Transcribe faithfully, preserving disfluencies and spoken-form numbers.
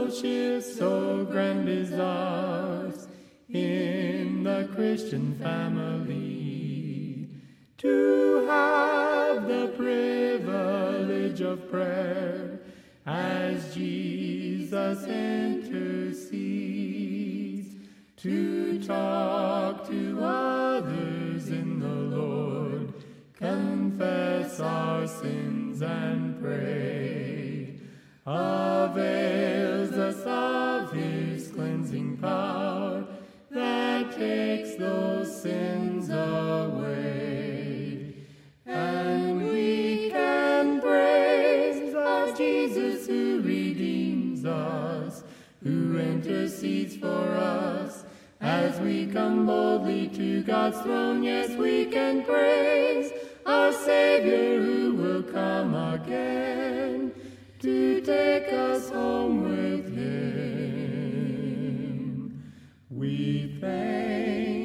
fellowship so grand is ours in the Christian family, to have the privilege of prayer as Jesus intercedes, to talk to others in the Lord, confess our sins and pray, avails us of his cleansing power that takes those sins away. And we can praise our Jesus who redeems us, who intercedes for us. As we come boldly to God's throne, yes, we can praise our Savior who will come again to take us home with him. We thank